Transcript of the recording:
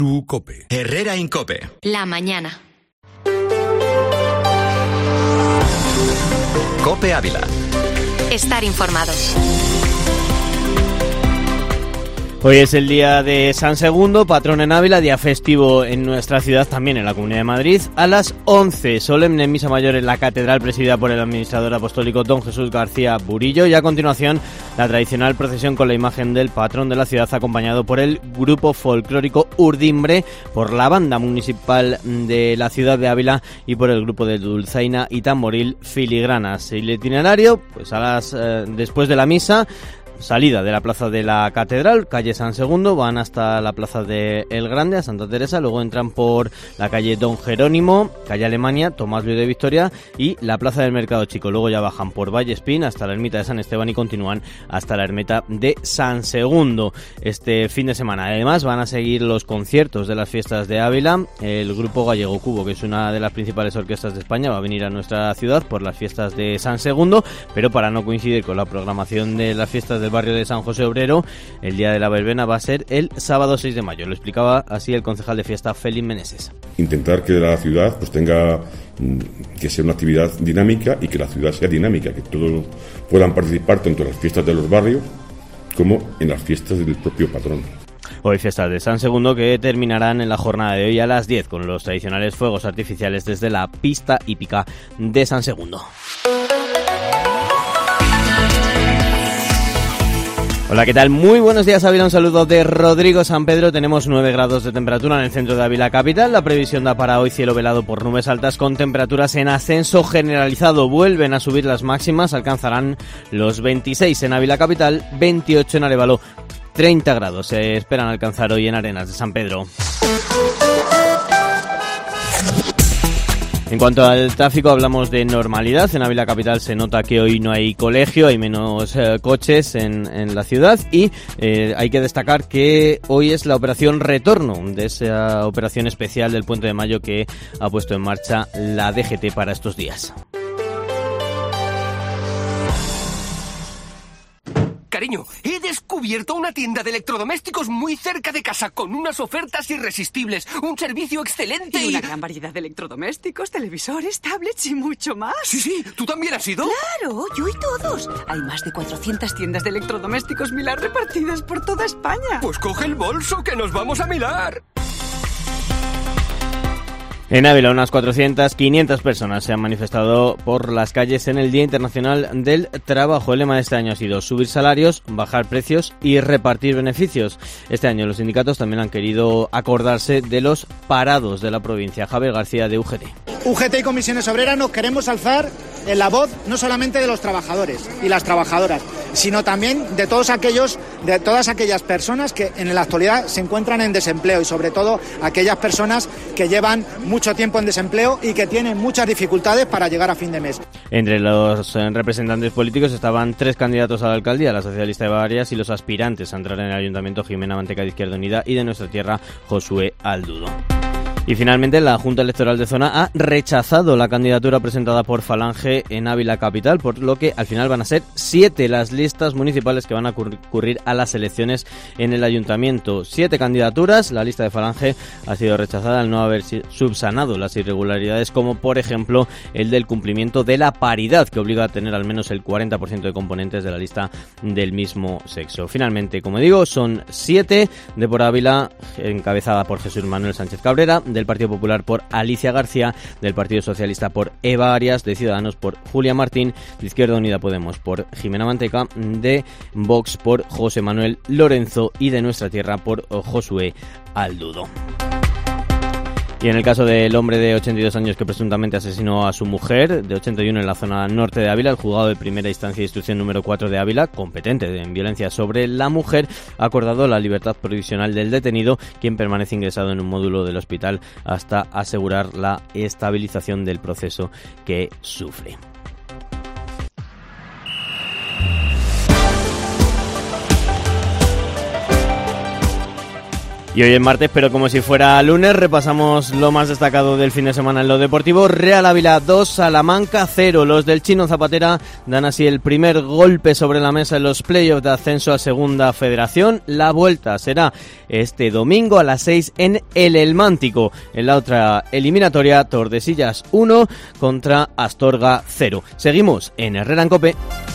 Tu COPE. Herrera Incope. La mañana. COPE Ávila. Estar informados. Hoy es el día de San Segundo, patrón en Ávila, día festivo en nuestra ciudad, también en la Comunidad de Madrid. A las 11, solemne misa mayor en la catedral presidida por el administrador apostólico don Jesús García Burillo, y a continuación la tradicional procesión con la imagen del patrón de la ciudad, acompañado por el grupo folclórico Urdimbre, por la banda municipal de la ciudad de Ávila y por el grupo de dulzaina y tamboril Filigranas. El itinerario, pues después de la misa, salida de la plaza de la Catedral, calle San Segundo, van hasta la plaza de El Grande, a Santa Teresa, luego entran por la calle Don Jerónimo, calle Alemania, Tomás Luis de Victoria y la plaza del Mercado Chico. Luego ya bajan por Vallespín hasta la ermita de San Esteban y continúan hasta la ermita de San Segundo este fin de semana. Además van a seguir los conciertos de las fiestas de Ávila. El grupo Gallego Cubo, que es una de las principales orquestas de España, va a venir a nuestra ciudad por las fiestas de San Segundo, pero para no coincidir con la programación de las fiestas del barrio de San José Obrero, el día de la verbena va a ser el sábado 6 de mayo. Lo explicaba así el concejal de fiesta, Félix Meneses. Intentar que la ciudad pues tenga que sea una actividad dinámica y que la ciudad sea dinámica, que todos puedan participar tanto en las fiestas de los barrios como en las fiestas del propio patrón. Hoy fiestas de San Segundo que terminarán en la jornada de hoy a las 10 con los tradicionales fuegos artificiales desde la pista hípica de San Segundo. Hola, ¿qué tal? Muy buenos días, Ávila. Un saludo de Rodrigo San Pedro. Tenemos 9 grados de temperatura en el centro de Ávila capital. La previsión da para hoy cielo velado por nubes altas con temperaturas en ascenso generalizado. Vuelven a subir las máximas, alcanzarán los 26 en Ávila capital, 28 en Arévalo, 30 grados se esperan alcanzar hoy en Arenas de San Pedro. En cuanto al tráfico, hablamos de normalidad. En Ávila capital se nota que hoy no hay colegio, hay menos coches en la ciudad y hay que destacar que hoy es la operación retorno de esa operación especial del Puente de Mayo que ha puesto en marcha la DGT para estos días. Cariño, he descubierto una tienda de electrodomésticos muy cerca de casa con unas ofertas irresistibles, un servicio excelente y una gran variedad de electrodomésticos, televisores, tablets y mucho más. Sí, ¿tú también has ido? Claro, yo y todos. Hay más de 400 tiendas de electrodomésticos Milar repartidas por toda España. Pues coge el bolso que nos vamos a Milar. En Ávila unas 500 personas se han manifestado por las calles en el Día Internacional del Trabajo. El lema de este año ha sido subir salarios, bajar precios y repartir beneficios. Este año los sindicatos también han querido acordarse de los parados de la provincia. Javier García, de UGT. UGT y Comisiones Obreras nos queremos alzar en la voz no solamente de los trabajadores y las trabajadoras, sino también de todas aquellas personas que en la actualidad se encuentran en desempleo y sobre todo aquellas personas que llevan mucho tiempo en desempleo y que tienen muchas dificultades para llegar a fin de mes. Entre los representantes políticos estaban 3 candidatos a la alcaldía, la socialista Eva Arias, y los aspirantes a entrar en el ayuntamiento, Jimena Manteca, de Izquierda Unida, y de nuestra tierra, Josué Aldudo. Y finalmente la Junta Electoral de Zona ha rechazado la candidatura presentada por Falange en Ávila capital, por lo que al final van a ser 7 las listas municipales que van a concurrir a las elecciones en el ayuntamiento. 7 candidaturas. La lista de Falange ha sido rechazada al no haber subsanado las irregularidades, como por ejemplo el del cumplimiento de la paridad, que obliga a tener al menos el 40% de componentes de la lista del mismo sexo. Finalmente, como digo, son 7 de por Ávila, encabezada por Jesús Manuel Sánchez Cabrera, del Partido Popular por Alicia García, del Partido Socialista por Eva Arias, de Ciudadanos por Julia Martín, de Izquierda Unida Podemos por Jimena Manteca, de Vox por José Manuel Lorenzo y de Nuestra Tierra por Josué Aldudo. Y en el caso del hombre de 82 años que presuntamente asesinó a su mujer, de 81 en la zona norte de Ávila, el juzgado de primera instancia de instrucción número 4 de Ávila, competente en violencia sobre la mujer, ha acordado la libertad provisional del detenido, quien permanece ingresado en un módulo del hospital hasta asegurar la estabilización del proceso que sufre. Y hoy es martes, pero como si fuera lunes, repasamos lo más destacado del fin de semana en lo deportivo. Real Ávila 2, Salamanca 0. Los del Chino Zapatera dan así el primer golpe sobre la mesa en los playoffs de ascenso a Segunda Federación. La vuelta será este domingo a las 6 en el Elmántico. En la otra eliminatoria, Tordesillas 1 contra Astorga 0. Seguimos en Herrera en COPE.